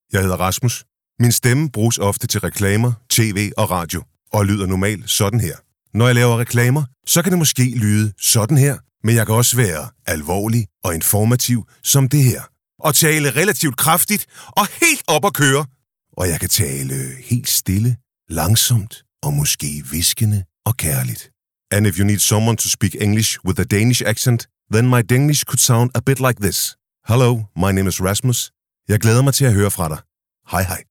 Jeg hedder Rasmus. Min stemme bruges ofte til reklamer, tv og radio, og lyder normalt sådan her. Når jeg laver reklamer, så kan det måske lyde sådan her, men jeg kan også være alvorlig og informativ som det her. Og tale relativt kraftigt og helt op at køre. Og jeg kan tale helt stille, langsomt og måske hviskende og kærligt. And if you need someone to speak English with a Danish accent, then my Danish could sound a bit like this. Hello, my name is Rasmus. Jeg glæder mig til at høre fra dig. Hej hej.